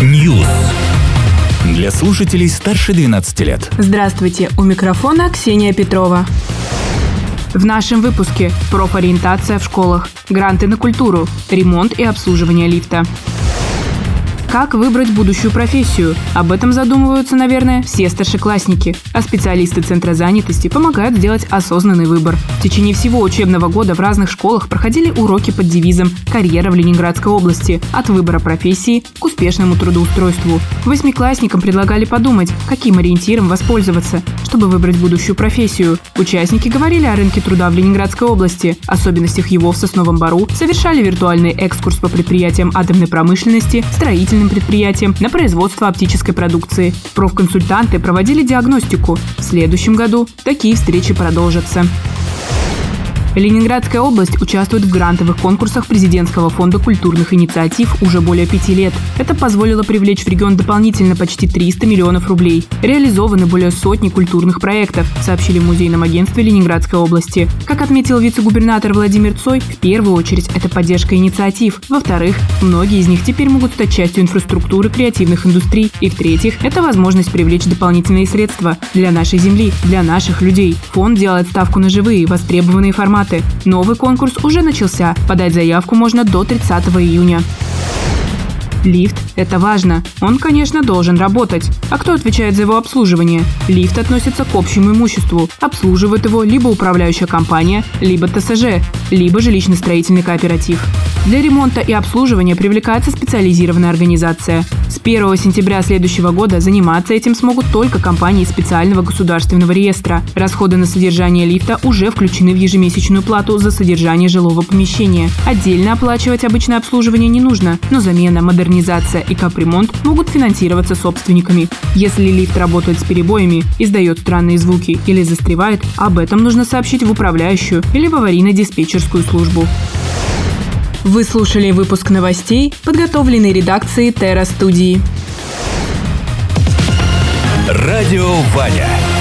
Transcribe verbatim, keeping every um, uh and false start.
News. Для слушателей старше двенадцати лет. Здравствуйте, у микрофона Ксения Петрова. В нашем выпуске профориентация в школах, гранты на культуру, ремонт и обслуживание лифта. Как выбрать будущую профессию? Об этом задумываются, наверное, все старшеклассники. А специалисты Центра занятости помогают сделать осознанный выбор. В течение всего учебного года в разных школах проходили уроки под девизом «Карьера в Ленинградской области. От выбора профессии к успешному трудоустройству». Восьмиклассникам предлагали подумать, каким ориентиром воспользоваться, чтобы выбрать будущую профессию. Участники говорили о рынке труда в Ленинградской области, особенностях его в Сосновом Бору, совершали виртуальный экскурс по предприятиям атомной промышленности, строительным предприятиям, на производство оптической продукции. Профконсультанты проводили диагностику. В следующем году такие встречи продолжатся. Ленинградская область участвует в грантовых конкурсах Президентского фонда культурных инициатив уже более пяти лет. Это позволило привлечь в регион дополнительно почти триста миллионов рублей. Реализованы более сотни культурных проектов, сообщили в Музейном агентстве Ленинградской области. Как отметил вице-губернатор Владимир Цой, в первую очередь это поддержка инициатив. Во-вторых, многие из них теперь могут стать частью инфраструктуры креативных индустрий. И в-третьих, это возможность привлечь дополнительные средства для нашей земли, для наших людей. Фонд делает ставку на живые, востребованные форматы. Новый конкурс уже начался. Подать заявку можно до тридцатого июня. Лифт – это важно. Он, конечно, должен работать. А кто отвечает за его обслуживание? Лифт относится к общему имуществу. Обслуживает его либо управляющая компания, либо ТСЖ, либо жилищно-строительный кооператив. Для ремонта и обслуживания привлекается специализированная организация. С первого сентября следующего года заниматься этим смогут только компании специального государственного реестра. Расходы на содержание лифта уже включены в ежемесячную плату за содержание жилого помещения. Отдельно оплачивать обычное обслуживание не нужно, но замена, модернизация и капремонт могут финансироваться собственниками. Если лифт работает с перебоями, издает странные звуки или застревает, об этом нужно сообщить в управляющую или в аварийно-диспетчерскую службу. Вы слушали выпуск новостей, подготовленный редакцией Терра Студии. Радио Ваня.